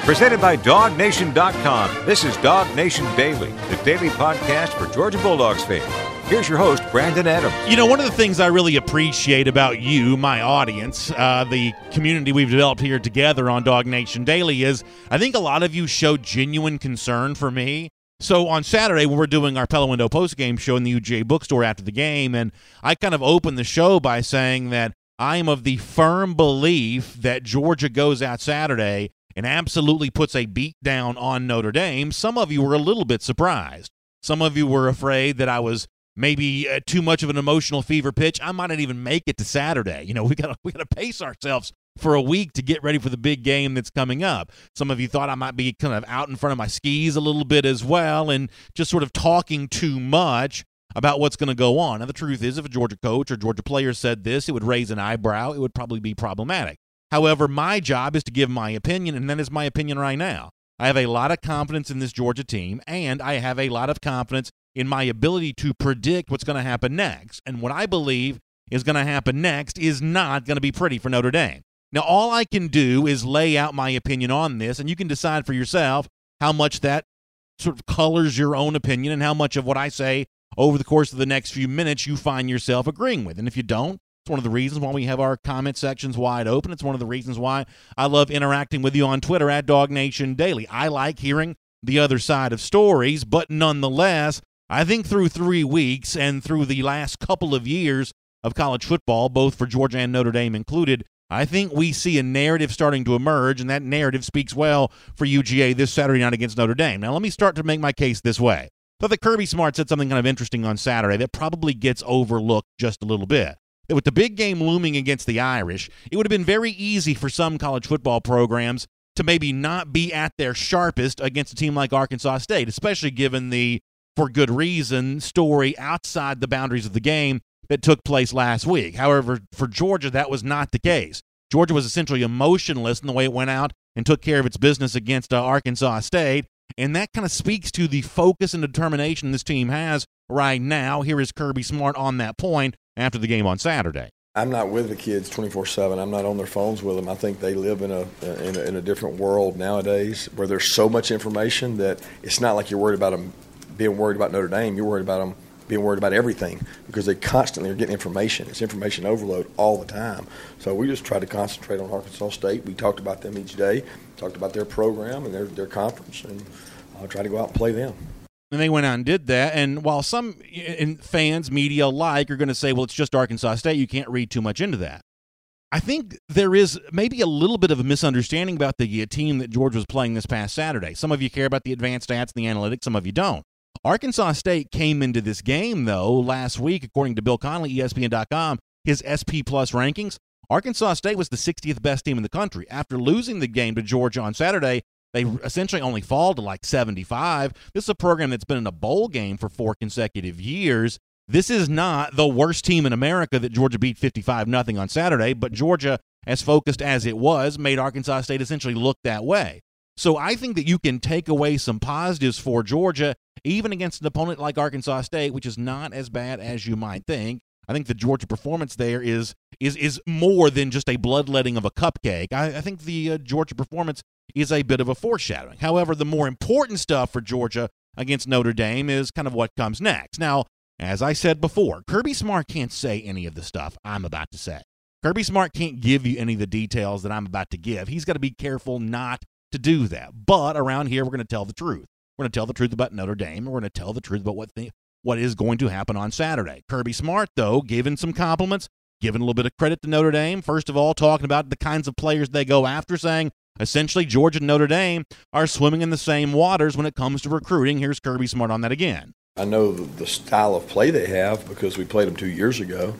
Presented by DogNation.com. This is Dog Nation Daily, the daily podcast for Georgia Bulldogs fans. Here's your host, Brandon Adams. You know, one of the things I really appreciate about you, my audience, the community we've developed here together on Dog Nation Daily is I think a lot of you show genuine concern for me. So on Saturday, when we're doing our Pella Window postgame show in the UGA bookstore after the game, and I kind of opened the show by saying that I am of the firm belief that Georgia goes out Saturday and absolutely puts a beat down on Notre Dame. Some of you were a little bit surprised. Some of you were afraid that I was maybe too much of an emotional fever pitch. I might not even make it to Saturday. You know, we got to pace ourselves for a week to get ready for the big game that's coming up. Some of you thought I might be kind of out in front of my skis a little bit as well and just sort of talking too much about what's going to go on. Now, the truth is, if a Georgia coach or Georgia player said this, it would raise an eyebrow. It would probably be problematic. However, my job is to give my opinion, and that is my opinion right now. I have a lot of confidence in this Georgia team, and I have a lot of confidence in my ability to predict what's going to happen next. And what I believe is going to happen next is not going to be pretty for Notre Dame. Now, all I can do is lay out my opinion on this, and you can decide for yourself how much that sort of colors your own opinion and how much of what I say over the course of the next few minutes you find yourself agreeing with. And if you don't, it's one of the reasons why we have our comment sections wide open. It's one of the reasons why I love interacting with you on Twitter at Dog Nation Daily. I like hearing the other side of stories, but nonetheless, I think through 3 weeks and through the last couple of years of college football, both for Georgia and Notre Dame included, I think we see a narrative starting to emerge, and that narrative speaks well for UGA this Saturday night against Notre Dame. Now, let me start to make my case this way. I thought that Kirby Smart said something kind of interesting on Saturday that probably gets overlooked just a little bit. That with the big game looming against the Irish, it would have been very easy for some college football programs to maybe not be at their sharpest against a team like Arkansas State, especially given the, for good reason, story outside the boundaries of the game that took place last week. However, for Georgia, that was not the case. Georgia was essentially emotionless in the way it went out and took care of its business against Arkansas State, and that kind of speaks to the focus and determination this team has right now. Here is Kirby Smart on that point after the game on Saturday. I'm not with the kids 24/7. I'm not on their phones with them. I think they live in a different world nowadays where there's so much information that it's not like you're worried about them being worried about Notre Dame. You're worried about them being worried about everything because they constantly are getting information. It's information overload all the time. So we just try to concentrate on Arkansas State. We talked about them each day, talked about their program and their conference, and I'll try to go out and play them. And they went out and did that. And while some fans, media alike, are going to say, well, it's just Arkansas State, you can't read too much into that. I think there is maybe a little bit of a misunderstanding about the team that Georgia was playing this past Saturday. Some of you care about the advanced stats and the analytics. Some of you don't. Arkansas State came into this game, though, last week, according to Bill Connelly, ESPN.com, his SP Plus rankings. Arkansas State was the 60th best team in the country. After losing the game to Georgia on Saturday, they essentially only fall to like 75. This is a program that's been in a bowl game for 4 consecutive years. This is not the worst team in America that Georgia beat 55-0 on Saturday, but Georgia, as focused as it was, made Arkansas State essentially look that way. So I think that you can take away some positives for Georgia, even against an opponent like Arkansas State, which is not as bad as you might think. I think the Georgia performance there is more than just a bloodletting of a cupcake. I think the Georgia performance is a bit of a foreshadowing. However, the more important stuff for Georgia against Notre Dame is kind of what comes next. Now, as I said before, Kirby Smart can't say any of the stuff I'm about to say. Kirby Smart can't give you any of the details that I'm about to give. He's got to be careful not to do that. But around here, we're going to tell the truth. We're going to tell the truth about Notre Dame. We're going to tell the truth about what is going to happen on Saturday. Kirby Smart, though, giving some compliments, giving a little bit of credit to Notre Dame. First of all, talking about the kinds of players they go after, saying essentially Georgia and Notre Dame are swimming in the same waters when it comes to recruiting. Here's Kirby Smart on that again. I know the style of play they have because we played them 2 years ago.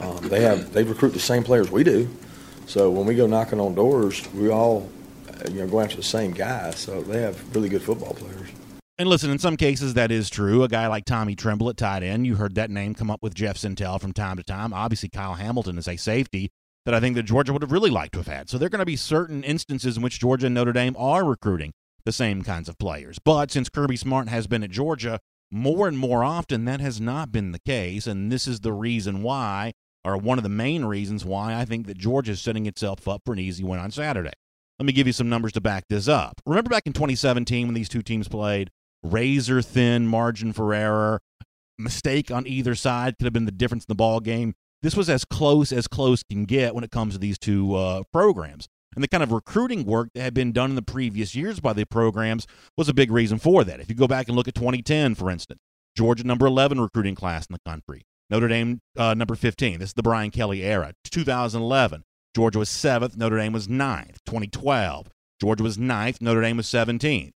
They recruit the same players we do. So when we go knocking on doors, we all go after the same guys. So they have really good football players. And listen, in some cases that is true. A guy like Tommy Tremble at tight end, you heard that name come up with Jeff Sintel from time to time. Obviously, Kyle Hamilton is a safety that I think that Georgia would have really liked to have had. So there are going to be certain instances in which Georgia and Notre Dame are recruiting the same kinds of players. But since Kirby Smart has been at Georgia, more and more often that has not been the case, and this is the reason why, or one of the main reasons why I think that Georgia is setting itself up for an easy win on Saturday. Let me give you some numbers to back this up. Remember back in 2017 when these two teams played? Razor-thin margin for error. Mistake on either side could have been the difference in the ball game. This was as close can get when it comes to these two programs. And the kind of recruiting work that had been done in the previous years by the programs was a big reason for that. If you go back and look at 2010, for instance, Georgia number 11 recruiting class in the country. Notre Dame number 15. This is the Brian Kelly era. 2011, Georgia was 7th. Notre Dame was 9th. 2012, Georgia was 9th. Notre Dame was 17th.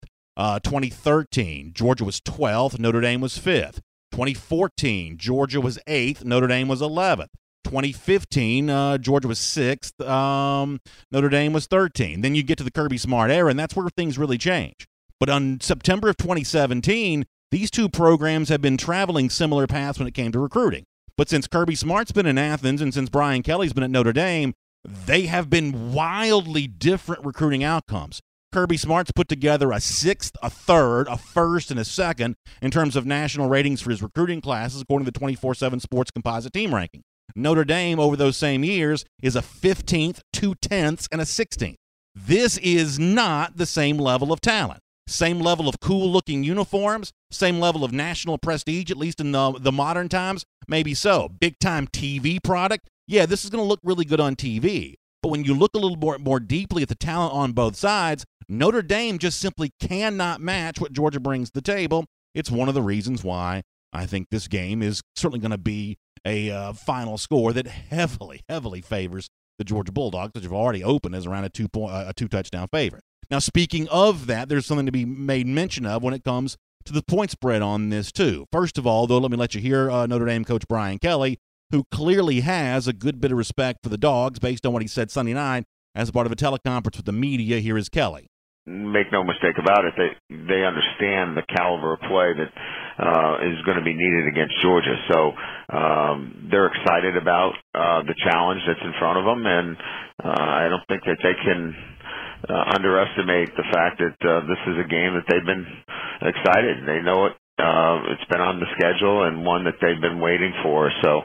2013, Georgia was 12th. Notre Dame was 5th. 2014, Georgia was 8th. Notre Dame was 11th. 2015, Georgia was 6th. Notre Dame was 13th. Then you get to the Kirby Smart era, and that's where things really change. But on September of 2017, these two programs have been traveling similar paths when it came to recruiting. But since Kirby Smart's been in Athens and since Brian Kelly's been at Notre Dame, they have been wildly different recruiting outcomes. Kirby Smart's put together a 6th, a 3rd, a 1st, and a 2nd in terms of national ratings for his recruiting classes, according to the 24/7 Sports Composite Team Ranking. Notre Dame, over those same years, is a 15th, 2 tenths, and a 16th. This is not the same level of talent. Same level of cool-looking uniforms, same level of national prestige, at least in the modern times, maybe so. Big-time TV product, yeah, this is going to look really good on TV. But when you look a little more deeply at the talent on both sides, Notre Dame just simply cannot match what Georgia brings to the table. It's one of the reasons why I think this game is certainly going to be a final score that heavily, heavily favors the Georgia Bulldogs, which have already opened as around a two-touchdown favorite. Now, speaking of that, there's something to be made mention of when it comes to the point spread on this, too. First of all, though, let me let you hear Notre Dame coach Brian Kelly, who clearly has a good bit of respect for the Dogs based on what he said Sunday night as part of a teleconference with the media. Here is Kelly. Make no mistake about it, they understand the caliber of play that is going to be needed against Georgia. So they're excited about the challenge that's in front of them, and I don't think that they can underestimate the fact that this is a game that they've been excited. They know it. It's been on the schedule and one that they've been waiting for. So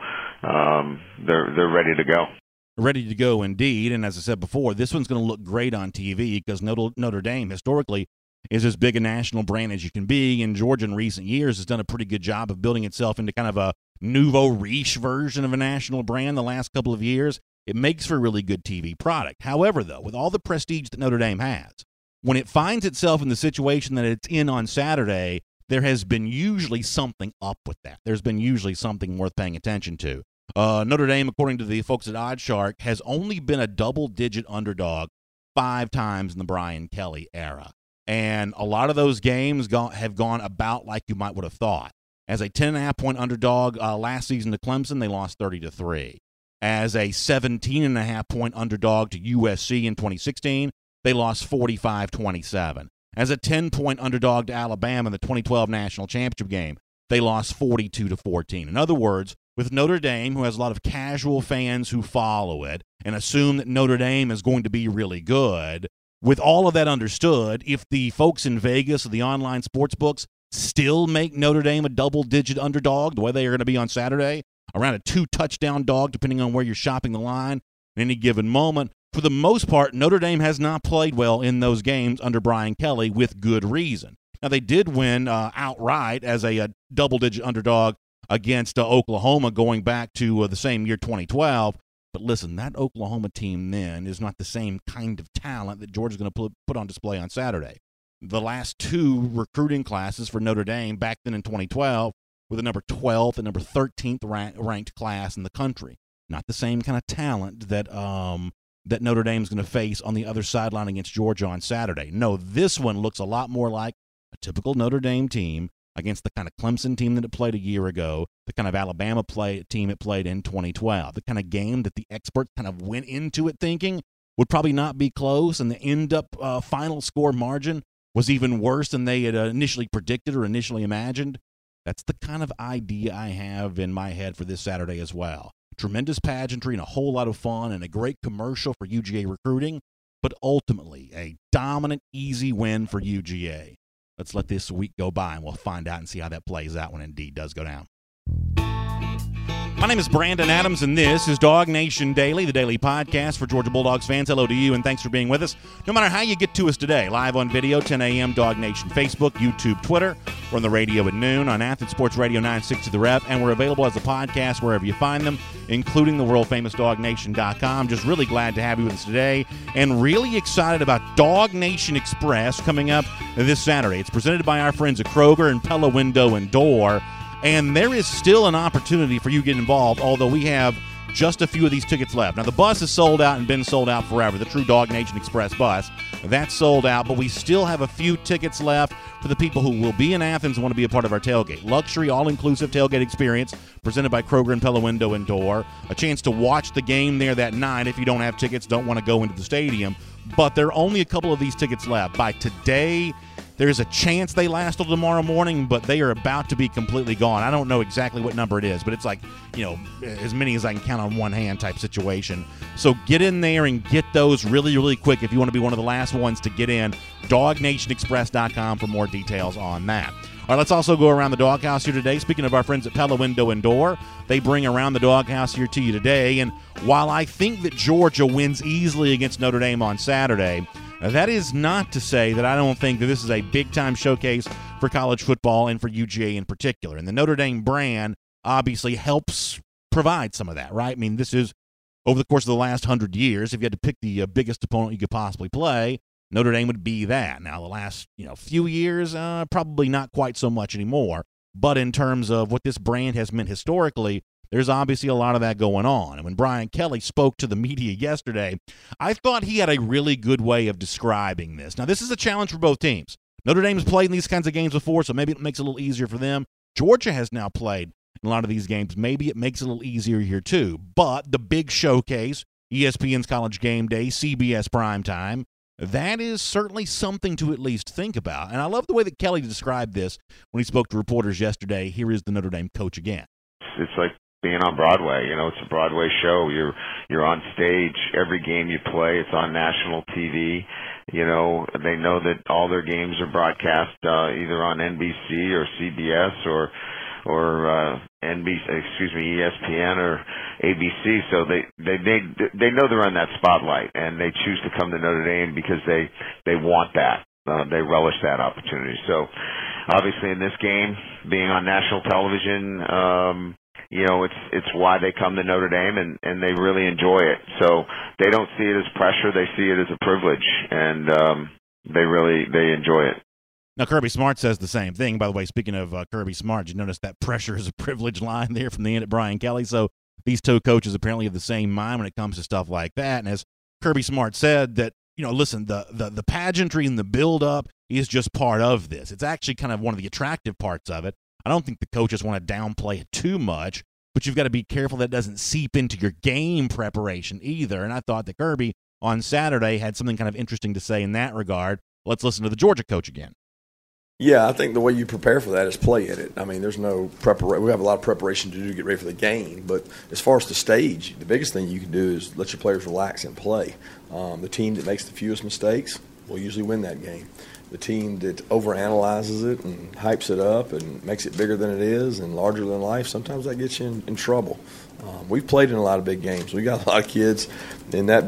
they're ready to go. Ready to go indeed, and as I said before, this one's going to look great on TV because Notre Dame historically is as big a national brand as you can be, and Georgia in recent years has done a pretty good job of building itself into kind of a nouveau riche version of a national brand the last couple of years. It makes for a really good TV product. However, though, with all the prestige that Notre Dame has, when it finds itself in the situation that it's in on Saturday, there has been usually something up with that. There's been usually something worth paying attention to. Notre Dame, according to the folks at OddsShark, has only been a double-digit underdog 5 times in the Brian Kelly era. And a lot of those games have gone about like you might would have thought. As a 10.5-point underdog last season to Clemson, they lost 30-3. As a 17.5-point underdog to USC in 2016, they lost 45-27. As a 10-point underdog to Alabama in the 2012 National Championship game, they lost 42-14. In other words, with Notre Dame, who has a lot of casual fans who follow it and assume that Notre Dame is going to be really good, with all of that understood, if the folks in Vegas or the online sports books still make Notre Dame a double-digit underdog, the way they are going to be on Saturday, around a 2-touchdown dog, depending on where you're shopping the line at any given moment, for the most part, Notre Dame has not played well in those games under Brian Kelly with good reason. Now, they did win outright as a double-digit underdog against Oklahoma going back to the same year, 2012. But listen, that Oklahoma team then is not the same kind of talent that Georgia's going to put on display on Saturday. The last 2 recruiting classes for Notre Dame back then in 2012 were the number 12th and number 13th ranked class in the country. Not the same kind of talent that that Notre Dame's going to face on the other sideline against Georgia on Saturday. No, this one looks a lot more like a typical Notre Dame team against the kind of Clemson team that it played a year ago, the kind of Alabama team it played in 2012, the kind of game that the experts kind of went into it thinking would probably not be close, and the end-up final score margin was even worse than they had initially predicted or initially imagined. That's the kind of idea I have in my head for this Saturday as well. Tremendous pageantry and a whole lot of fun and a great commercial for UGA recruiting, but ultimately a dominant, easy win for UGA. Let's let this week go by, and we'll find out and see how that plays out when it indeed does go down. My name is Brandon Adams, and this is Dog Nation Daily, the daily podcast for Georgia Bulldogs fans. Hello to you, and thanks for being with us. No matter how you get to us today, live on video, 10 a.m., Dog Nation Facebook, YouTube, Twitter. We're on the radio at noon on Athens Sports Radio 960 The Rep, and we're available as a podcast wherever you find them, including the world-famous DogNation.com. Just really glad to have you with us today, and really excited about Dog Nation Express coming up this Saturday. It's presented by our friends at Kroger and Pella Window and Door. And there is still an opportunity for you to get involved, although we have just a few of these tickets left. Now, the bus is sold out and been sold out forever, the true Dog Nation Express bus. That's sold out, but we still have a few tickets left for the people who will be in Athens and want to be a part of our tailgate. Luxury, all-inclusive tailgate experience presented by Kroger and Pella Window and Door. A chance to watch the game there that night if you don't have tickets, don't want to go into the stadium. But there are only a couple of these tickets left. By today, there's a chance they last till tomorrow morning, but they are about to be completely gone. I don't know exactly what number it is, but it's like, as many as I can count on one hand type situation. So get in there and get those really, really quick if you want to be one of the last ones to get in. DogNationExpress.com for more details on that. All right, let's also go around the doghouse here today. Speaking of our friends at Pella Window and Door, they bring around the doghouse here to you today. And while I think that Georgia wins easily against Notre Dame on Saturday, that is not to say that I don't think that this is a big-time showcase for college football and for UGA in particular. And the Notre Dame brand obviously helps provide some of that, right? I mean, this is over the course of the last 100 years. If you had to pick the biggest opponent you could possibly play, Notre Dame would be that. Now, the last few years, probably not quite so much anymore. But in terms of what this brand has meant historically, there's obviously a lot of that going on. And when Brian Kelly spoke to the media yesterday, I thought he had a really good way of describing this. Now, this is a challenge for both teams. Notre Dame's played in these kinds of games before, so maybe it makes it a little easier for them. Georgia has now played in a lot of these games. Maybe it makes it a little easier here, too. But the big showcase, ESPN's College Game Day, CBS Primetime, that is certainly something to at least think about. And I love the way that Kelly described this when he spoke to reporters yesterday. Here is the Notre Dame coach again. It's like being on Broadway. It's a Broadway show. You're on stage every game you play. It's on national TV. They know that all their games are broadcast either on NBC or CBS or ESPN or ABC. So they know they're on that spotlight, and they choose to come to Notre Dame because they want that. They relish that opportunity. So obviously in this game, being on national television, it's why they come to Notre Dame, and they really enjoy it. So they don't see it as pressure; they see it as a privilege, and they enjoy it. Now, Kirby Smart says the same thing. By the way, speaking of Kirby Smart, you notice that pressure is a privilege line there from the end at Brian Kelly. So these two coaches apparently have the same mind when it comes to stuff like that. And as Kirby Smart said, that listen, the pageantry and the build-up is just part of this. It's actually kind of one of the attractive parts of it. I don't think the coaches want to downplay it too much, but you've got to be careful that doesn't seep into your game preparation either. And I thought that Kirby on Saturday had something kind of interesting to say in that regard. Let's listen to the Georgia coach again. Yeah, I think the way you prepare for that is play in it. I mean, there's no preparation. We have a lot of preparation to do to get ready for the game. But as far as the stage, the biggest thing you can do is let your players relax and play. The team that makes the fewest mistakes will usually win that game. The team that overanalyzes it and hypes it up and makes it bigger than it is and larger than life, sometimes that gets you in trouble. We've played in a lot of big games. We got a lot of kids in that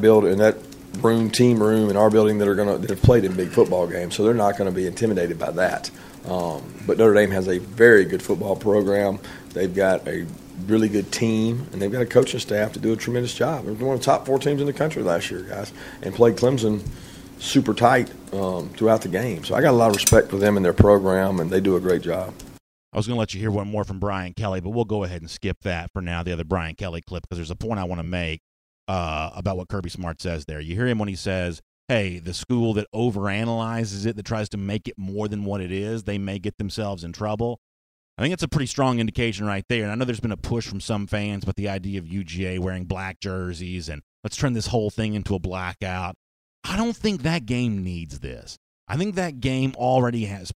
team room in our building that have played in big football games, so they're not going to be intimidated by that. But Notre Dame has a very good football program. They've got a really good team, and they've got a coaching staff to do a tremendous job. They're one of the top 4 teams in the country last year, guys, and played Clemson super tight throughout the game. So I got a lot of respect for them and their program, and they do a great job. I was going to let you hear one more from Brian Kelly, but we'll go ahead and skip that for now, the other Brian Kelly clip, because there's a point I want to make about what Kirby Smart says there. You hear him when he says, hey, the school that overanalyzes it, that tries to make it more than what it is, they may get themselves in trouble. I think it's a pretty strong indication right there. And I know there's been a push from some fans about the idea of UGA wearing black jerseys and let's turn this whole thing into a blackout. I don't think that game needs this. I think that game already has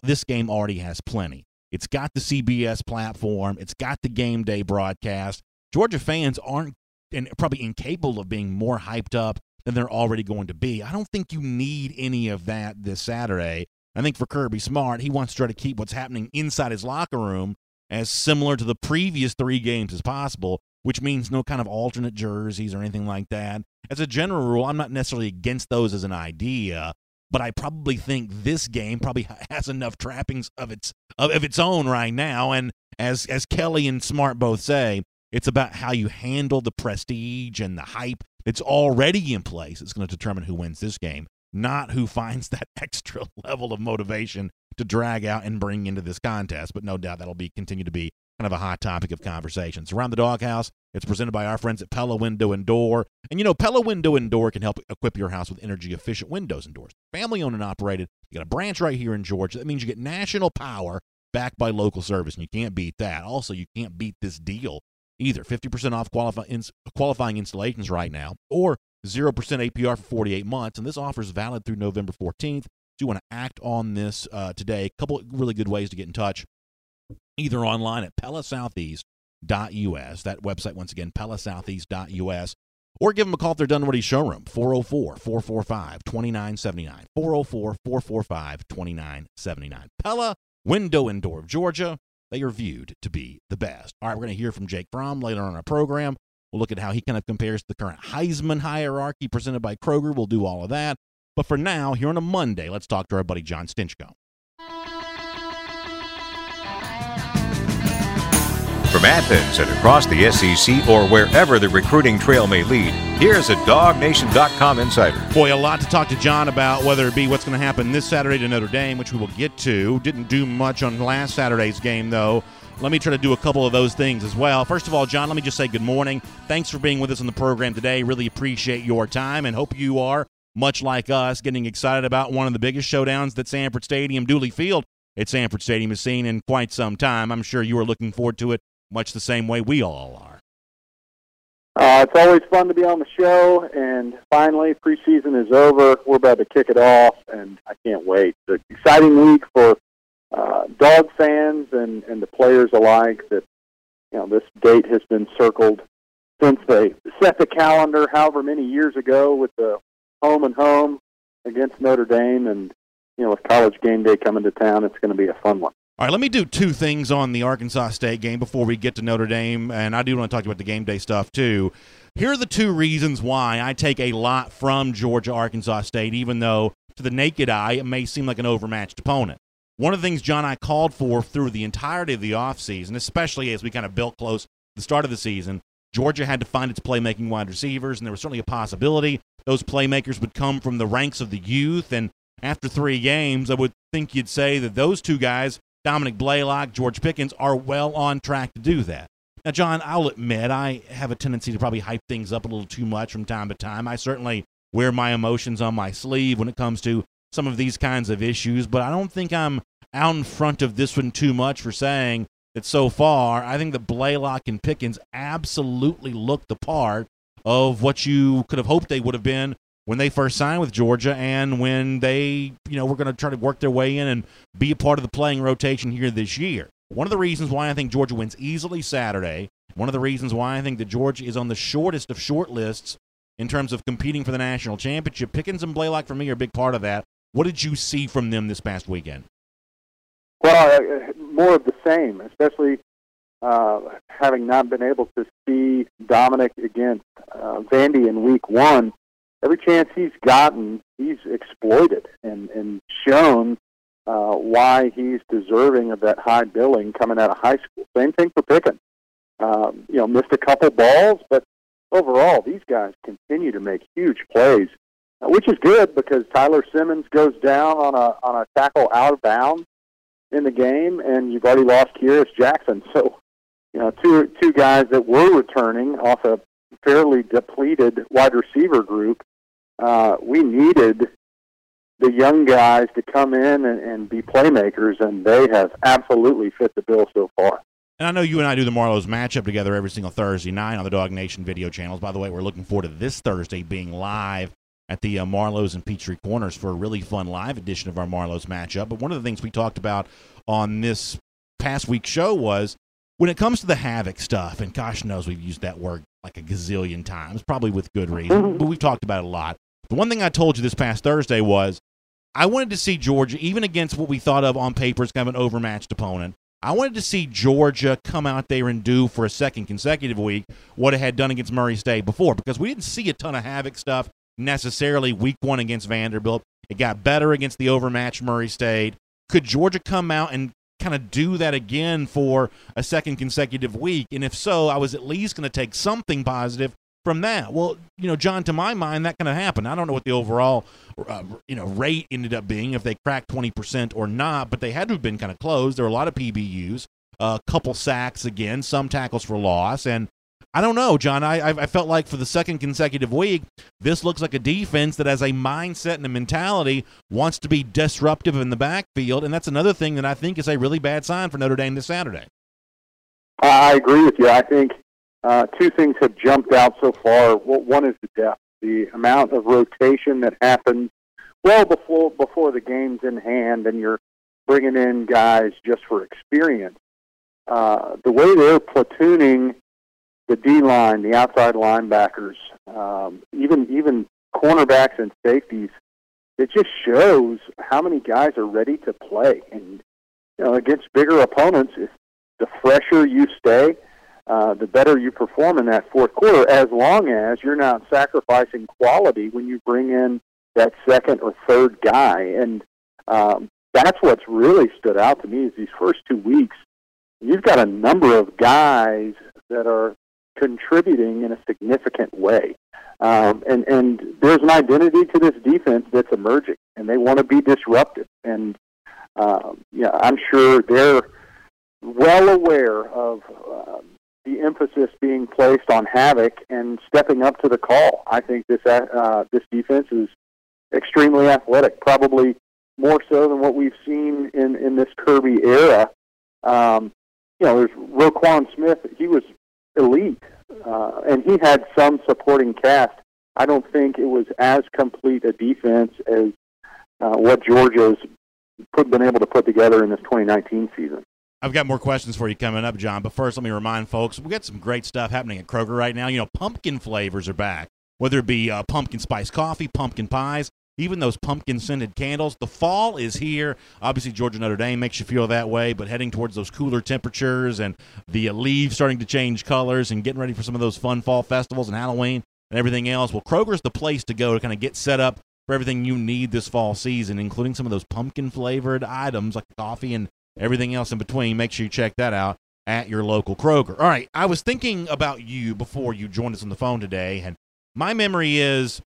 plenty. It's got the CBS platform. It's got the game day broadcast. Georgia fans aren't and probably incapable of being more hyped up than they're already going to be. I don't think you need any of that this Saturday. I think for Kirby Smart, he wants to try to keep what's happening inside his locker room as similar to the previous 3 games as possible, which means no kind of alternate jerseys or anything like that. As a general rule, I'm not necessarily against those as an idea, but I probably think this game probably has enough trappings of its own right now. And as Kelly and Smart both say, it's about how you handle the prestige and the hype that's already in place. It's going to determine who wins this game, not who finds that extra level of motivation to drag out and bring into this contest. But no doubt that'll continue to be kind of a hot topic of conversations. Around the Doghouse, it's presented by our friends at Pella Window and Door. And, Pella Window and Door can help equip your house with energy-efficient windows and doors. Family-owned and operated. You got a branch right here in Georgia. That means you get national power backed by local service, and you can't beat that. Also, you can't beat this deal either. 50% off qualifying installations right now, or 0% APR for 48 months, and this offer is valid through November 14th. So you want to act on this today. A couple of really good ways to get in touch, either online at pellasoutheast.us. That website, once again, pellasoutheast.us, or give them a call at their Dunwoody showroom, 404-445-2979, 404-445-2979. Pella Window and Door of Georgia. They are viewed to be the best. All right, we're going to hear from Jake Fromm later on our program. We'll look at how he kind of compares to the current Heisman hierarchy presented by Kroger. We'll do all of that. But for now, here on a Monday, let's talk to our buddy John Stinchko. From Athens and across the SEC or wherever the recruiting trail may lead, here's a DogNation.com insider. Boy, a lot to talk to John about, whether it be what's going to happen this Saturday to Notre Dame, which we will get to. Didn't do much on last Saturday's game, though. Let me try to do a couple of those things as well. First of all, John, let me just say good morning. Thanks for being with us on the program today. Really appreciate your time and hope you are, much like us, getting excited about one of the biggest showdowns that Sanford Stadium, Dooley Field at Sanford Stadium has seen in quite some time. I'm sure you are looking forward to it much the same way we all are. It's always fun to be on the show, and finally, preseason is over. We're about to kick it off, and I can't wait. It's an exciting week for dog fans and the players alike. That this date has been circled since they set the calendar however many years ago with the home and home against Notre Dame, and with College game day coming to town, it's going to be a fun one. All right, let me do 2 things on the Arkansas State game before we get to Notre Dame, and I do want to talk about the game day stuff too. Here are the 2 reasons why I take a lot from Georgia-Arkansas State, even though to the naked eye it may seem like an overmatched opponent. One of the things, John, I called for through the entirety of the offseason, especially as we kind of built close to the start of the season, Georgia had to find its playmaking wide receivers, and there was certainly a possibility those playmakers would come from the ranks of the youth, and after 3 games, I would think you'd say that those 2 guys, Dominic Blaylock, George Pickens, are well on track to do that. Now, John, I'll admit I have a tendency to probably hype things up a little too much from time to time. I certainly wear my emotions on my sleeve when it comes to some of these kinds of issues, but I don't think I'm out in front of this one too much for saying that so far I think that Blaylock and Pickens absolutely look the part of what you could have hoped they would have been when they first signed with Georgia and when they, were going to try to work their way in and be a part of the playing rotation here this year. One of the reasons why I think Georgia wins easily Saturday, one of the reasons why I think that Georgia is on the shortest of short lists in terms of competing for the national championship, Pickens and Blaylock for me are a big part of that. What did you see from them this past weekend? Well, more of the same, especially having not been able to see Dominic against Vandy in week 1. Every chance he's gotten, he's exploited and shown why he's deserving of that high billing coming out of high school. Same thing for Pickens. Missed a couple balls, but overall, these guys continue to make huge plays, which is good because Tyler Simmons goes down on a tackle out of bounds in the game, and you've already lost Kyrus Jackson. So, two guys that were returning off a fairly depleted wide receiver group. We needed the young guys to come in and be playmakers, and they have absolutely fit the bill so far. And I know you and I do the Marlowe's matchup together every single Thursday night on the Dog Nation video channels. By the way, we're looking forward to this Thursday being live at the Marlowe's and Peachtree Corners for a really fun live edition of our Marlowe's matchup. But one of the things we talked about on this past week's show was when it comes to the havoc stuff, and gosh knows we've used that word like a gazillion times, probably with good reason, but we've talked about it a lot. The one thing I told you this past Thursday was I wanted to see Georgia, even against what we thought of on paper as kind of an overmatched opponent, I wanted to see Georgia come out there and do for a second consecutive week what it had done against Murray State before, because we didn't see a ton of havoc stuff necessarily week 1 against Vanderbilt. It got better against the overmatched Murray State. Could Georgia come out and kind of do that again for a second consecutive week? And if so, I was at least going to take something positive from that. Well, John, to my mind, that kind of happened. I don't know what the overall, rate ended up being, if they cracked 20% or not, but they had to have been kind of close. There were a lot of PBUs, a couple sacks again, some tackles for loss, and I don't know, John. I felt like for the second consecutive week, this looks like a defense that has a mindset and a mentality, wants to be disruptive in the backfield, and that's another thing that I think is a really bad sign for Notre Dame this Saturday. I agree with you. I think two things have jumped out so far. One is the depth, the amount of rotation that happens well before the game's in hand, and you're bringing in guys just for experience. The way they're platooning the D-line, the outside linebackers, even cornerbacks and safeties, it just shows how many guys are ready to play. And against bigger opponents, the fresher you stay, the better you perform in that fourth quarter, as long as you're not sacrificing quality when you bring in that second or third guy. And that's what's really stood out to me is these first 2 weeks, you've got a number of guys that are contributing in a significant way. And there's an identity to this defense that's emerging, and they want to be disruptive. And I'm sure they're well aware of the emphasis being placed on havoc and stepping up to the call. I think this defense is extremely athletic, probably more so than what we've seen in this Kirby era. There's Roquan Smith. He was elite, and he had some supporting cast. I don't think it was as complete a defense as what Georgia's been able to put together in this 2019 season. I've got more questions for you coming up, John, but first let me remind folks, we got some great stuff happening at Kroger right now. Pumpkin flavors are back, whether it be pumpkin spice coffee, pumpkin pies, even those pumpkin-scented candles. The fall is here. Obviously, Georgia Notre Dame makes you feel that way, but heading towards those cooler temperatures and the leaves starting to change colors and getting ready for some of those fun fall festivals and Halloween and everything else, well, Kroger's the place to go to kind of get set up for everything you need this fall season, including some of those pumpkin-flavored items like coffee and everything else in between. Make sure you check that out at your local Kroger. All right, I was thinking about you before you joined us on the phone today, and my memory is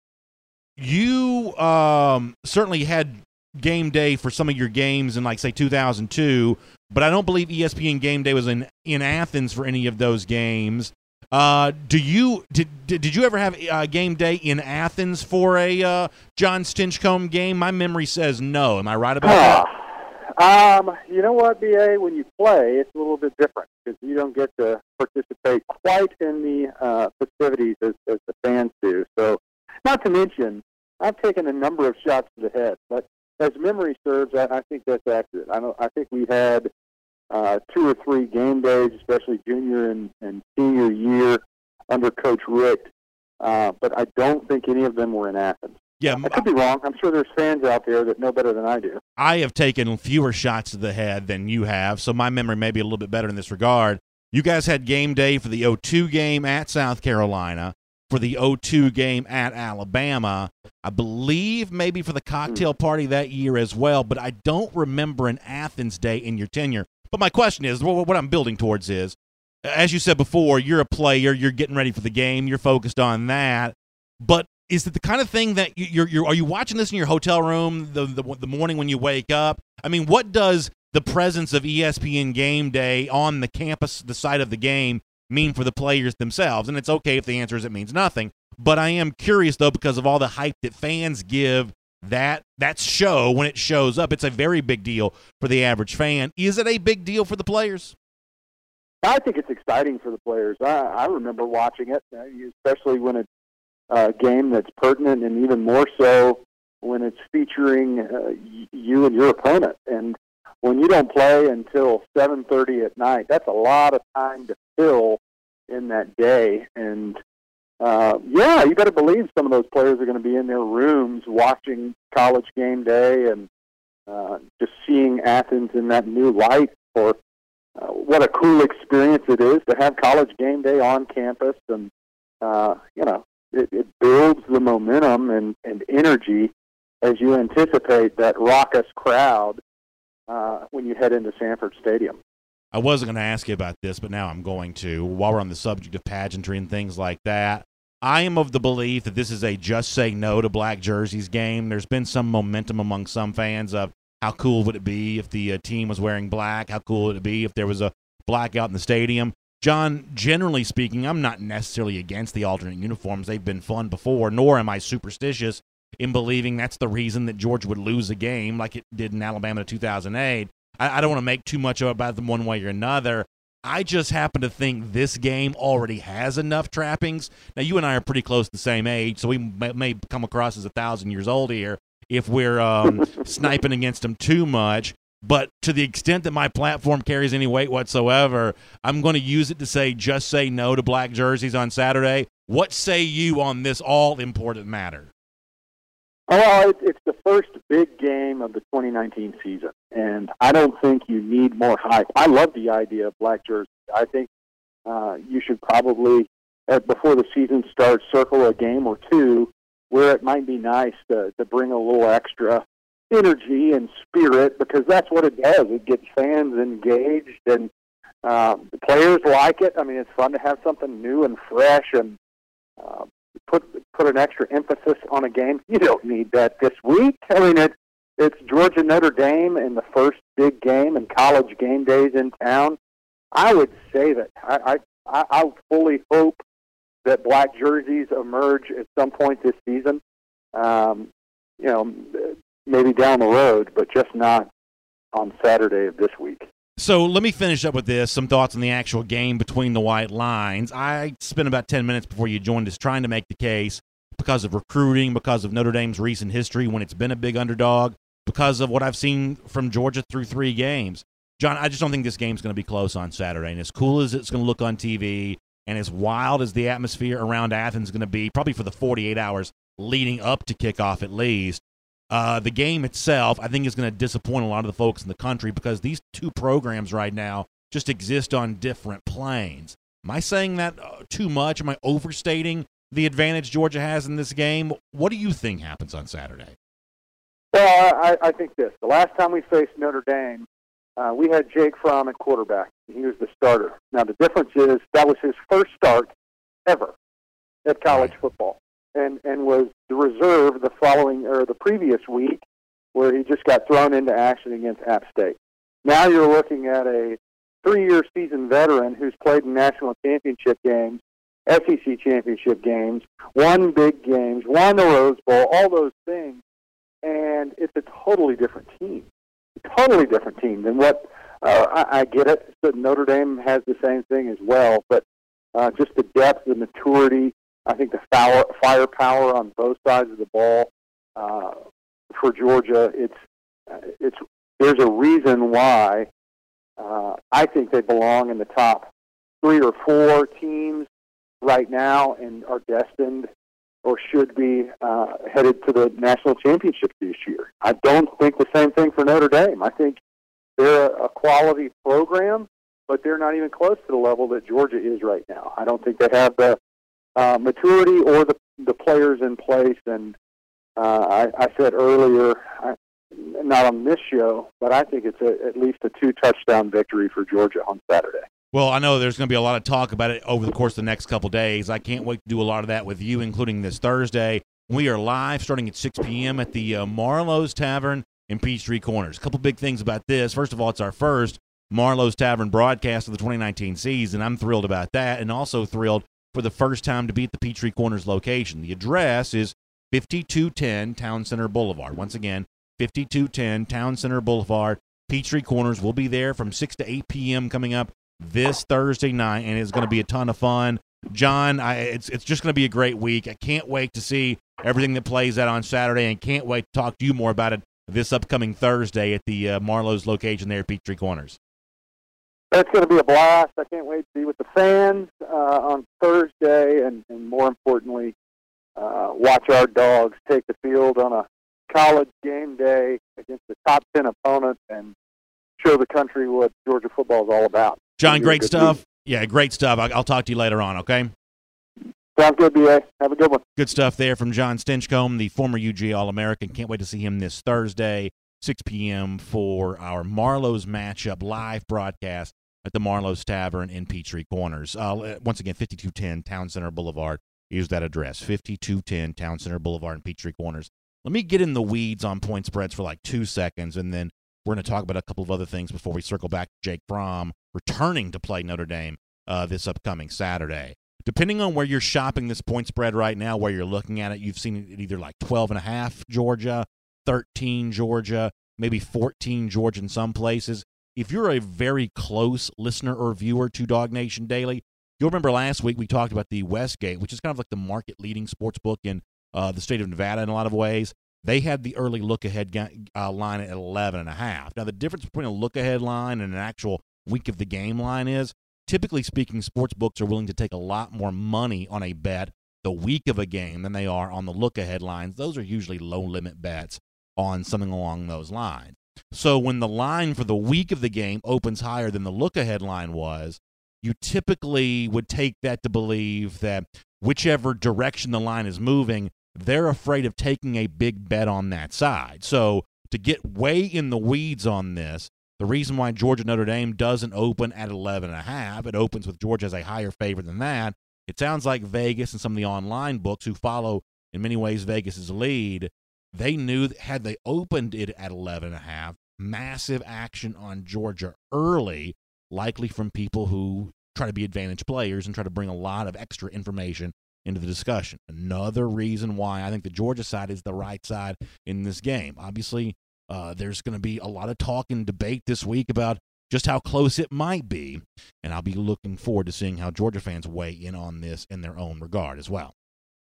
you certainly had game day for some of your games in, like, say, 2002, but I don't believe ESPN Game Day was in Athens for any of those games. Did you ever have game day in Athens for a John Stinchcomb game? My memory says no. Am I right about that? You know what, BA? When you play, it's a little bit different because you don't get to participate quite in the festivities as the fans do. So, not to mention, I've taken a number of shots to the head, but as memory serves, I think that's accurate. I think we had 2 or 3 game days, especially junior and senior year under Coach Richt, but I don't think any of them were in Athens. Yeah, I could be wrong. I'm sure there's fans out there that know better than I do. I have taken fewer shots to the head than you have, so my memory may be a little bit better in this regard. You guys had game day for the 02 game at South Carolina, for the 02 game at Alabama, I believe maybe for the cocktail party that year as well, but I don't remember an Athens day in your tenure. But my question is, what I'm building towards is, as you said before, you're a player, you're getting ready for the game, you're focused on that, but is it the kind of thing that are you watching this in your hotel room the morning when you wake up? I mean, what does the presence of ESPN Game Day on the campus, the site of the game, mean for the players themselves? And it's okay if the answer is it means nothing, but I am curious, though, because of all the hype that fans give that show when it shows up. It's a very big deal for the average fan. Is it a big deal for the players? I think it's exciting for the players. I remember watching it, especially when it's a game that's pertinent, and even more so when it's featuring you and your opponent. And when you don't play until 7:30 at night, that's a lot of time to fill in that day. And, you better believe some of those players are going to be in their rooms watching College Game Day and just seeing Athens in that new light for what a cool experience it is to have college game day on campus, and it builds the momentum and energy as you anticipate that raucous crowd when you head into Sanford Stadium. I wasn't going to ask you about this, but now I'm going to. While we're on the subject of pageantry and things like that, I am of the belief that this is a just say no to black jerseys game. There's been some momentum among some fans of how cool would it be if the team was wearing black? How cool would it be if there was a blackout in the stadium? John, generally speaking, I'm not necessarily against the alternate uniforms. They've been fun before, nor am I superstitious in believing that's the reason that Georgia would lose a game like it did in Alabama in 2008. I don't want to make too much about them one way or another. I just happen to think this game already has enough trappings. Now, you and I are pretty close to the same age, so we may come across as 1,000 years old here if we're sniping against them too much. But to the extent that my platform carries any weight whatsoever, I'm going to use it to say just say no to black jerseys on Saturday. What say you on this all-important matter? Well, it's the first big game of the 2019 season, and I don't think you need more hype. I love the idea of black jerseys. I think you should probably, before the season starts, circle a game or two where it might be nice to bring a little extra energy and spirit, because that's what it does. It gets fans engaged, and the players like it. I mean, it's fun to have something new and fresh, and put an extra emphasis on a game. You don't need that this week. I mean, it's Georgia Notre Dame in the first big game and college game days in town. I would say that I fully hope that black jerseys emerge at some point this season. Maybe down the road, but just not on Saturday of this week. So let me finish up with this, some thoughts on the actual game between the white lines. I spent about 10 minutes before you joined us trying to make the case because of recruiting, because of Notre Dame's recent history when it's been a big underdog, because of what I've seen from Georgia through 3 games. John, I just don't think this game's going to be close on Saturday. And as cool as it's going to look on TV and as wild as the atmosphere around Athens is going to be, probably for the 48 hours leading up to kickoff at least, the game itself, I think, is going to disappoint a lot of the folks in the country because these two programs right now just exist on different planes. Am I saying that too much? Am I overstating the advantage Georgia has in this game? What do you think happens on Saturday? Well, I think this. The last time we faced Notre Dame, we had Jake Fromm at quarterback. He was the starter. Now, the difference is that was his first start ever at college football. And was the reserve the previous week, where he just got thrown into action against App State. Now you're looking at a 3-year seasoned veteran who's played in national championship games, SEC championship games, won big games, won the Rose Bowl, all those things, and it's a totally different team. Than what I get it. So Notre Dame has the same thing as well, but just the depth, the maturity. I think the firepower on both sides of the ball for Georgia. There's a reason why I think they belong in the top 3 or 4 teams right now and are destined or should be headed to the national championship this year. I don't think the same thing for Notre Dame. I think they're a quality program, but they're not even close to the level that Georgia is right now. I don't think they have the maturity or the players in place. And I said earlier, not on this show, but I think it's at least a 2-touchdown victory for Georgia on Saturday. Well, I know there's going to be a lot of talk about it over the course of the next couple days. I can't wait to do a lot of that with you, including this Thursday. We are live starting at 6 p.m. at the Marlowe's Tavern in Peachtree Corners. A couple big things about this. First of all, it's our first Marlowe's Tavern broadcast of the 2019 season. I'm thrilled about that, and also thrilled for the first time to be at the Peachtree Corners location. The address is 5210 Town Center Boulevard. Once again, 5210 Town Center Boulevard, Peachtree Corners. We'll be there from 6 to 8 p.m. coming up this Thursday night, and it's going to be a ton of fun. John, it's just going to be a great week. I can't wait to see everything that plays out on Saturday, and can't wait to talk to you more about it this upcoming Thursday at the Marlowe's location there at Peachtree Corners. It's going to be a blast. I can't wait to be with the fans on Thursday, and more importantly, watch our dogs take the field on a college game day against the top 10 opponent and show the country what Georgia football is all about. John, great stuff. Yeah, great stuff. I'll talk to you later on, okay? Sounds good, B.A. Have a good one. Good stuff there from John Stinchcomb, the former UGA All-American. Can't wait to see him this Thursday, 6 p.m. for our Marlowe's matchup live broadcast at the Marlowe's Tavern in Peachtree Corners. Once again, 5210 Town Center Boulevard is that address, 5210 Town Center Boulevard in Peachtree Corners. Let me get in the weeds on point spreads for like 2 seconds, and then we're going to talk about a couple of other things before we circle back to Jake Fromm returning to play Notre Dame this upcoming Saturday. Depending on where you're shopping this point spread right now, where you're looking at it, you've seen it either like 12.5 Georgia, 13 Georgia, maybe 14 Georgia in some places. If you're a very close listener or viewer to Dog Nation Daily, you'll remember last week we talked about the Westgate, which is kind of like the market-leading sports book in the state of Nevada in a lot of ways. They had the early look-ahead line at 11.5. Now, the difference between a look-ahead line and an actual week-of-the-game line is, typically speaking, sports books are willing to take a lot more money on a bet the week of a game than they are on the look-ahead lines. Those are usually low-limit bets on something along those lines. So when the line for the week of the game opens higher than the look-ahead line was, you typically would take that to believe that whichever direction the line is moving, they're afraid of taking a big bet on that side. So to get way in the weeds on this, the reason why Georgia-Notre Dame doesn't open at 11.5, it opens with Georgia as a higher favorite than that. It sounds like Vegas and some of the online books who follow, in many ways, Vegas's lead, they knew that had they opened it at 11.5, massive action on Georgia early, likely from people who try to be advantage players and try to bring a lot of extra information into the discussion. Another reason why I think the Georgia side is the right side in this game. Obviously, there's going to be a lot of talk and debate this week about just how close it might be, and I'll be looking forward to seeing how Georgia fans weigh in on this in their own regard as well.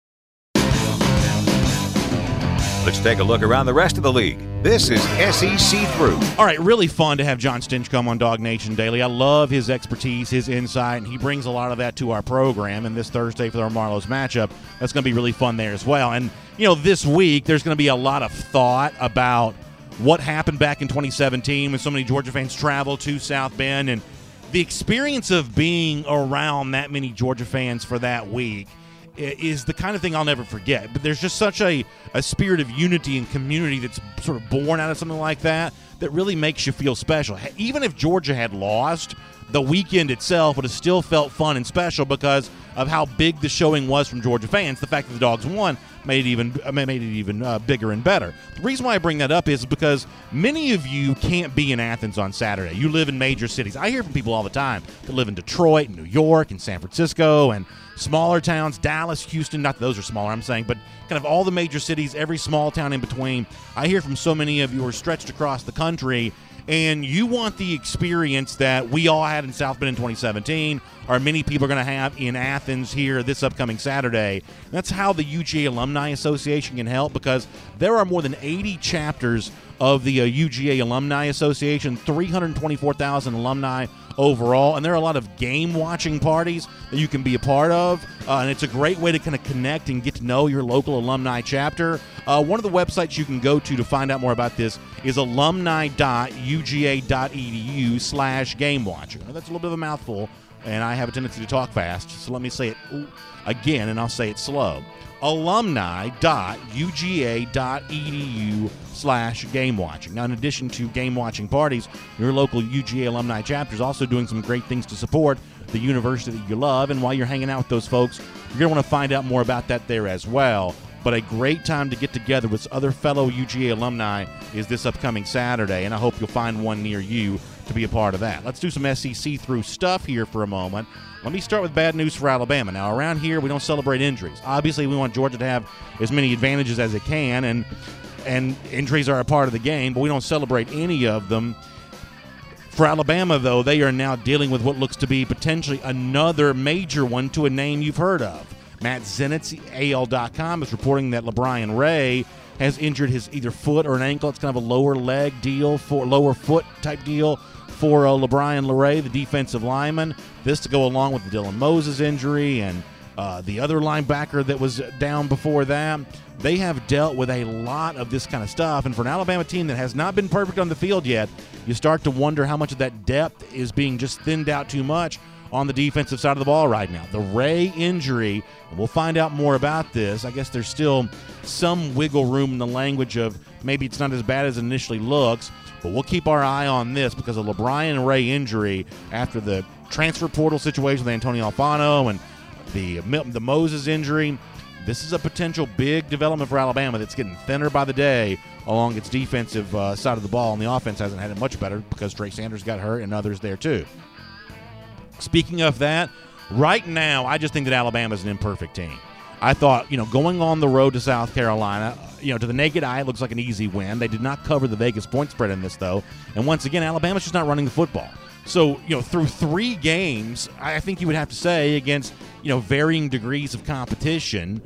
Let's take a look around the rest of the league. This is SEC Through. All right, really fun to have John Stinchcomb on Dog Nation Daily. I love his expertise, his insight, and he brings a lot of that to our program. And this Thursday for our Marlowe's matchup, that's going to be really fun there as well. And, you know, this week there's going to be a lot of thought about what happened back in 2017 when so many Georgia fans traveled to South Bend. And the experience of being around that many Georgia fans for that week is the kind of thing I'll never forget. But there's just such a spirit of unity and community that's sort of born out of something like that really makes you feel special. Even if Georgia had lost, the weekend itself would have still felt fun and special because of how big the showing was from Georgia fans. The fact that the Dogs won made it even bigger and better. The reason why I bring that up is because many of you can't be in Athens on Saturday. You live in major cities. I hear from people all the time that live in Detroit and New York and San Francisco and smaller towns, Dallas, Houston, not that those are smaller, I'm saying, but kind of all the major cities, every small town in between. I hear from so many of you who are stretched across the country, and you want the experience that we all had in South Bend in 2017, or many people are going to have in Athens here this upcoming Saturday. That's how the UGA Alumni Association can help, because there are more than 80 chapters of the UGA Alumni Association, 324,000 alumni overall, and there are a lot of game-watching parties that you can be a part of, and it's a great way to kind of connect and get to know your local alumni chapter. One of the websites you can go to find out more about this is alumni.uga.edu/game-watching. That's a little bit of a mouthful, and I have a tendency to talk fast, so let me say it again, and I'll say it slow. alumni.uga.edu/game-watching. Now, in addition to game-watching parties, your local UGA alumni chapter is also doing some great things to support the university that you love, and while you're hanging out with those folks, you're going to want to find out more about that there as well. But a great time to get together with other fellow UGA alumni is this upcoming Saturday, and I hope you'll find one near you to be a part of that. Let's do some SEC through stuff here for a moment. Let me start with bad news for Alabama. Now, around here, we don't celebrate injuries. Obviously, we want Georgia to have as many advantages as it can, and injuries are a part of the game, but we don't celebrate any of them. For Alabama, though, they are now dealing with what looks to be potentially another major one to a name you've heard of. Matt Zenitz, AL.com, is reporting that LaBryan Ray has injured his either foot or an ankle. It's kind of a lower foot type deal for LaBryan Ray, the defensive lineman. This to go along with the Dylan Moses injury and the other linebacker that was down before that. They have dealt with a lot of this kind of stuff. And for an Alabama team that has not been perfect on the field yet, you start to wonder how much of that depth is being just thinned out too much on the defensive side of the ball right now. The Ray injury, and we'll find out more about this. I guess there's still some wiggle room in the language of maybe it's not as bad as it initially looks, but we'll keep our eye on this because of LeBron Ray injury after the transfer portal situation with Antonio Alfano and the Moses injury. This is a potential big development for Alabama that's getting thinner by the day along its defensive side of the ball, and the offense hasn't had it much better because Trey Sanders got hurt and others there too. Speaking of that, right now I just think that Alabama's an imperfect team. I thought, going on the road to South Carolina, to the naked eye it looks like an easy win. They did not cover the Vegas point spread in this, though, and once again, Alabama's just not running the football. So, through 3 games, I think you would have to say against, varying degrees of competition,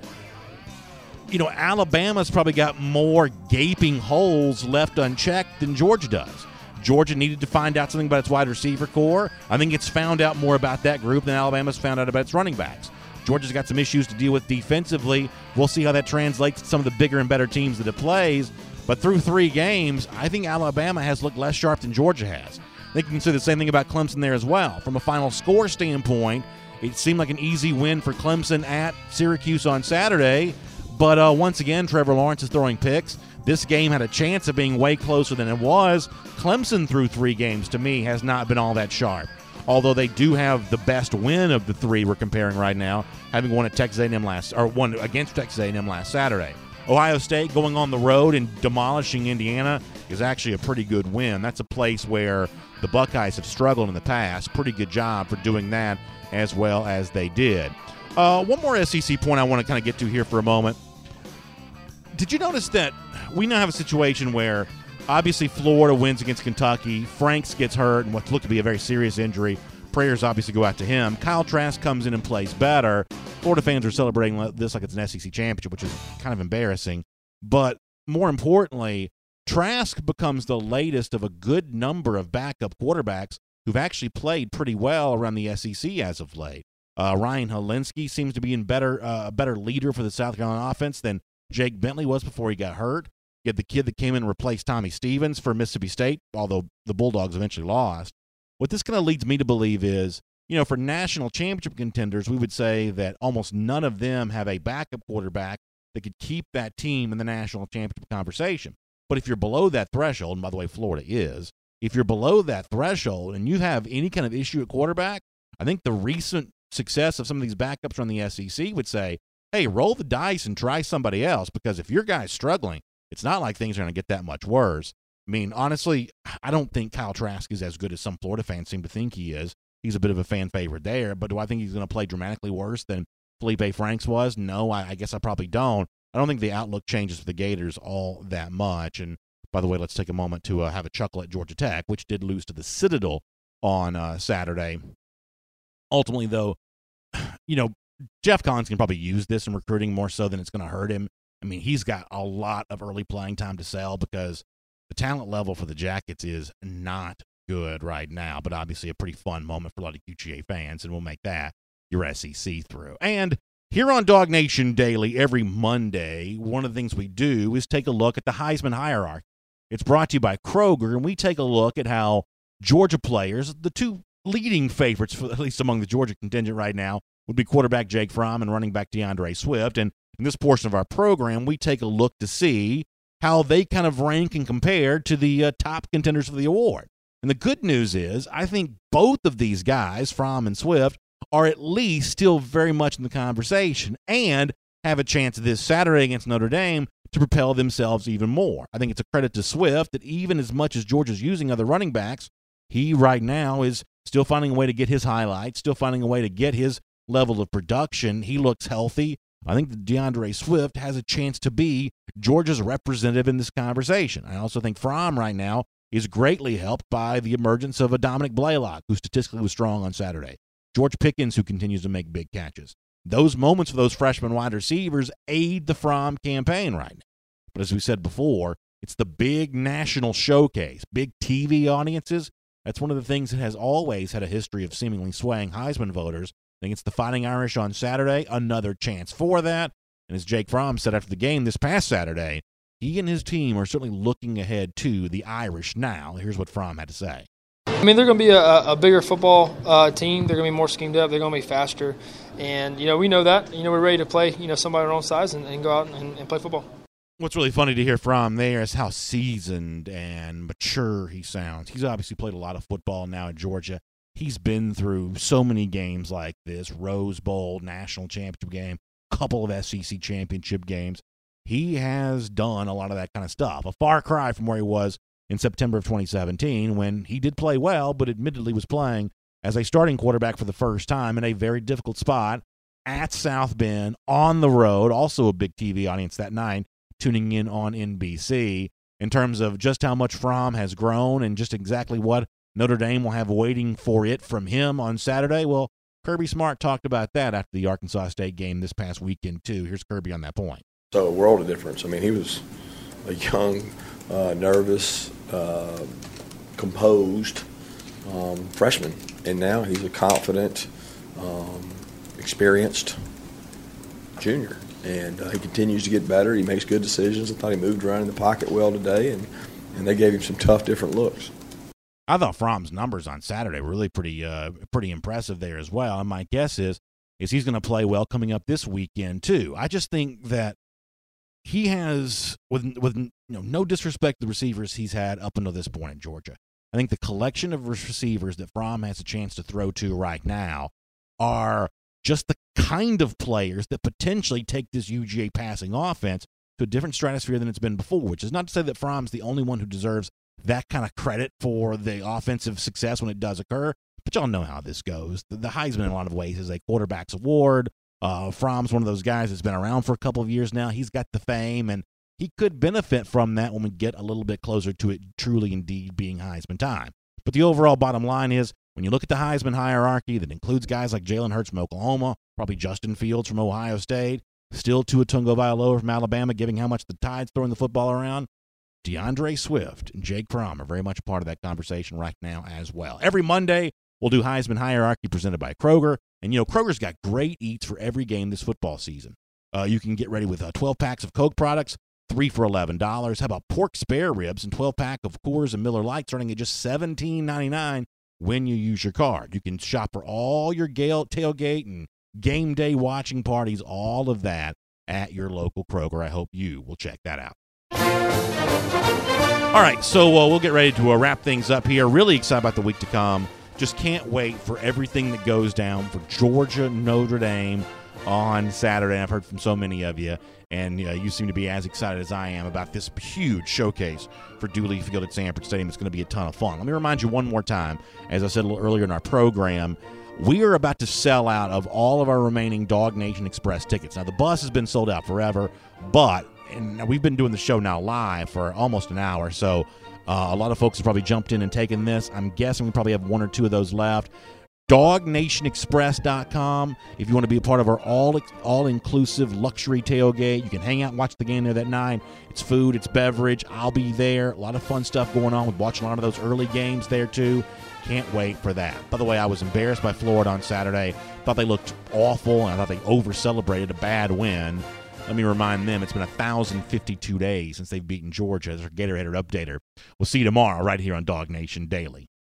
Alabama's probably got more gaping holes left unchecked than Georgia does. Georgia needed to find out something about its wide receiver core. I think it's found out more about that group than Alabama's found out about its running backs. Georgia's got some issues to deal with defensively. We'll see how that translates to some of the bigger and better teams that it plays. But through 3 games, I think Alabama has looked less sharp than Georgia has. I think you can say the same thing about Clemson there as well. From a final score standpoint, it seemed like an easy win for Clemson at Syracuse on Saturday. But once again, Trevor Lawrence is throwing picks. This game had a chance of being way closer than it was. Clemson through 3 games, to me, has not been all that sharp. Although they do have the best win of the 3 we're comparing right now, having won at Texas A&M won against Texas A&M last Saturday. Ohio State going on the road and demolishing Indiana is actually a pretty good win. That's a place where the Buckeyes have struggled in the past. Pretty good job for doing that as well as they did. One more SEC point I want to kind of get to here for a moment. Did you notice that we now have a situation where obviously Florida wins against Kentucky, Franks gets hurt and what looked to be a very serious injury. Prayers obviously go out to him. Kyle Trask comes in and plays better. Florida fans are celebrating this like it's an SEC championship, which is kind of embarrassing. But more importantly, Trask becomes the latest of a good number of backup quarterbacks who've actually played pretty well around the SEC as of late. Ryan Helinski seems to be a better leader for the South Carolina offense than Jake Bentley was before he got hurt. You had the kid that came in and replaced Tommy Stevens for Mississippi State, although the Bulldogs eventually lost. What this kind of leads me to believe is, for national championship contenders, we would say that almost none of them have a backup quarterback that could keep that team in the national championship conversation. But if you're below that threshold, and by the way, Florida is, if you're below that threshold and you have any kind of issue at quarterback, I think the recent success of some of these backups from the SEC would say, hey, roll the dice and try somebody else, because if your guy's struggling, it's not like things are going to get that much worse. I mean, honestly, I don't think Kyle Trask is as good as some Florida fans seem to think he is. He's a bit of a fan favorite there, but do I think he's going to play dramatically worse than Felipe Franks was? No, I guess I probably don't. I don't think the outlook changes for the Gators all that much. And by the way, let's take a moment to have a chuckle at Georgia Tech, which did lose to the Citadel on Saturday. Ultimately, though, Jeff Collins can probably use this in recruiting more so than it's going to hurt him. I mean, he's got a lot of early playing time to sell because the talent level for the Jackets is not good right now, but obviously a pretty fun moment for a lot of UGA fans, and we'll make that your SEC through. And here on Dog Nation Daily every Monday, one of the things we do is take a look at the Heisman hierarchy. It's brought to you by Kroger, and we take a look at how Georgia players, the 2 leading favorites, for, at least among the Georgia contingent right now, would be quarterback Jake Fromm and running back DeAndre Swift. And in this portion of our program, we take a look to see how they kind of rank and compare to the top contenders for the award. And the good news is, I think both of these guys, Fromm and Swift, are at least still very much in the conversation and have a chance this Saturday against Notre Dame to propel themselves even more. I think it's a credit to Swift that even as much as Georgia's using other running backs, he right now is still finding a way to get his highlights, still finding a way to get his level of production. He looks healthy. I think that DeAndre Swift has a chance to be Georgia's representative in this conversation. I also think Fromm right now is greatly helped by the emergence of a Dominic Blaylock, who statistically was strong on Saturday. George Pickens, who continues to make big catches. Those moments for those freshman wide receivers aid the Fromm campaign right now. But as we said before, it's the big national showcase, big TV audiences. That's one of the things that has always had a history of seemingly swaying Heisman voters. against the Fighting Irish on Saturday. Another chance for that. And as Jake Fromm said after the game this past Saturday, he and his team are certainly looking ahead to the Irish now. Here's what Fromm had to say. I mean, they're going to be a bigger football team. They're going to be more schemed up. They're going to be faster. And, we know that. We're ready to play, somebody our own size and go out and play football. What's really funny to hear from there is how seasoned and mature he sounds. He's obviously played a lot of football now at Georgia. He's been through so many games like this, Rose Bowl, national championship game, couple of SEC championship games. He has done a lot of that kind of stuff. A far cry from where he was in September of 2017 when he did play well, but admittedly was playing as a starting quarterback for the first time in a very difficult spot at South Bend on the road, also a big TV audience that night, tuning in on NBC. In terms of just how much Fromm has grown and just exactly what Notre Dame will have waiting for it from him on Saturday, well, Kirby Smart talked about that after the Arkansas State game this past weekend, too. Here's Kirby on that point. So a world of difference. I mean, he was a young, nervous, composed freshman, and now he's a confident, experienced junior. And he continues to get better. He makes good decisions. I thought he moved around in the pocket well today, and they gave him some tough, different looks. I thought Fromm's numbers on Saturday were really pretty impressive there as well. And my guess is he's going to play well coming up this weekend too. I just think that he has, with no disrespect to the receivers he's had up until this point in Georgia, I think the collection of receivers that Fromm has a chance to throw to right now are just the kind of players that potentially take this UGA passing offense to a different stratosphere than it's been before, which is not to say that Fromm's the only one who deserves that kind of credit for the offensive success when it does occur. But y'all know how this goes. The Heisman, in a lot of ways, is a quarterback's award. Fromm's one of those guys that's been around for a couple of years now. He's got the fame, and he could benefit from that when we get a little bit closer to it truly indeed being Heisman time. But the overall bottom line is, when you look at the Heisman hierarchy that includes guys like Jalen Hurts from Oklahoma, probably Justin Fields from Ohio State, still Tua Tagovailoa from Alabama, given how much the Tide's throwing the football around, DeAndre Swift and Jake Fromm are very much a part of that conversation right now as well. Every Monday, we'll do Heisman Hierarchy presented by Kroger. And, Kroger's got great eats for every game this football season. You can get ready with 12 packs of Coke products, 3 for $11. How about pork spare ribs and 12-pack of Coors and Miller Lite starting at just $17.99 when you use your card. You can shop for all your tailgate and game day watching parties, all of that at your local Kroger. I hope you will check that out. All right, so we'll get ready to wrap things up here. Really excited about the week to come. Just can't wait for everything that goes down for Georgia Notre Dame on Saturday. I've heard from so many of you, and you seem to be as excited as I am about this huge showcase for Dooley Field at Sanford Stadium. It's going to be a ton of fun. Let me remind you one more time, as I said a little earlier in our program, we are about to sell out of all of our remaining Dog Nation Express tickets. Now, the bus has been sold out forever, and we've been doing the show now live for almost an hour, so a lot of folks have probably jumped in and taken this. I'm guessing we probably have 1 or 2 of those left. DogNationExpress.com. If you want to be a part of our all-inclusive luxury tailgate, you can hang out and watch the game there that night. It's food, it's beverage. I'll be there. A lot of fun stuff going on. We're watching a lot of those early games there, too. Can't wait for that. By the way, I was embarrassed by Florida on Saturday. Thought they looked awful, and I thought they over-celebrated a bad win. Let me remind them it's been 1,052 days since they've beaten Georgia. There's our Gator Hater Updater. We'll see you tomorrow right here on Dog Nation Daily.